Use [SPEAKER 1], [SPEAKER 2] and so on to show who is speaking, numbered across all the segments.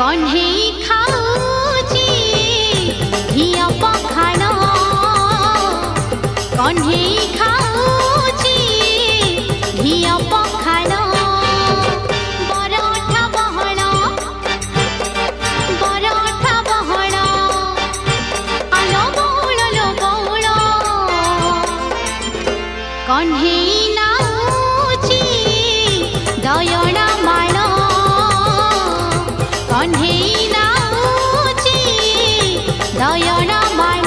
[SPEAKER 1] कन्हेई खाऊची घिया पखाण कन्हेई खाऊची घिया पखाण बरठा बहण आलो बौल कन्हेई नाऊची दयणा माण कन्हेई नाऊची दयणा माण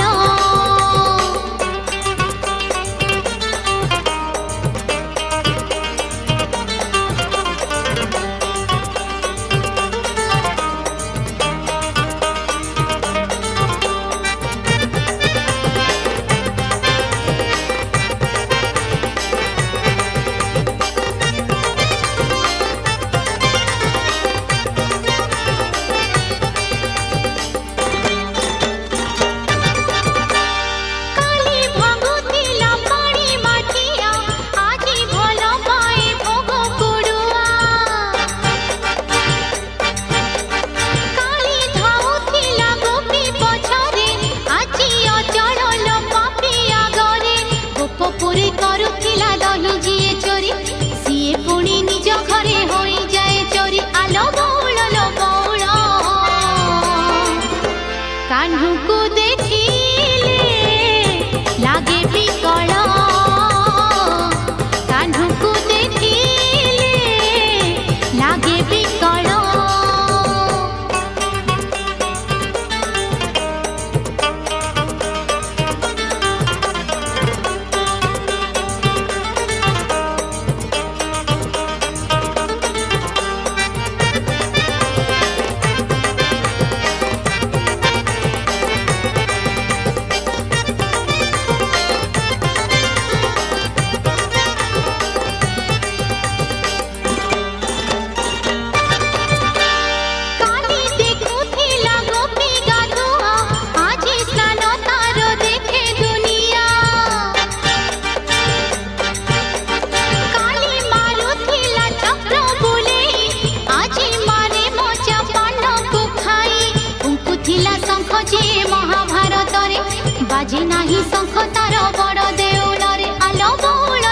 [SPEAKER 1] कान्हू को देखिले लागे बिकल कान्हू को देखिले लागे बिकल महाभारत रे बाजे नाही शंख तार बड़ देउल रे आलो बौल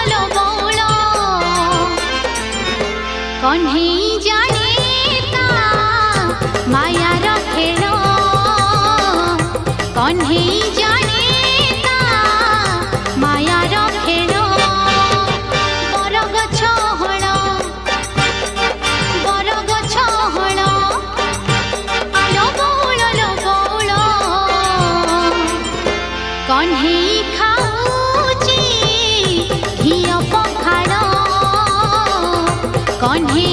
[SPEAKER 1] कन्हेई जाने ता मायार खेल कन्हेई जाने ता मायार खेल बरगछ हळ आलो बौल कन्हेई खाऊची घिया पखाण कन्हेई